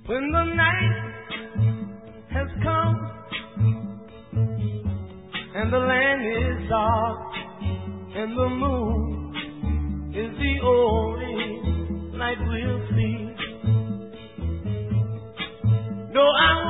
When the night has come and the land is dark and the moon is the only light we'll see. No, I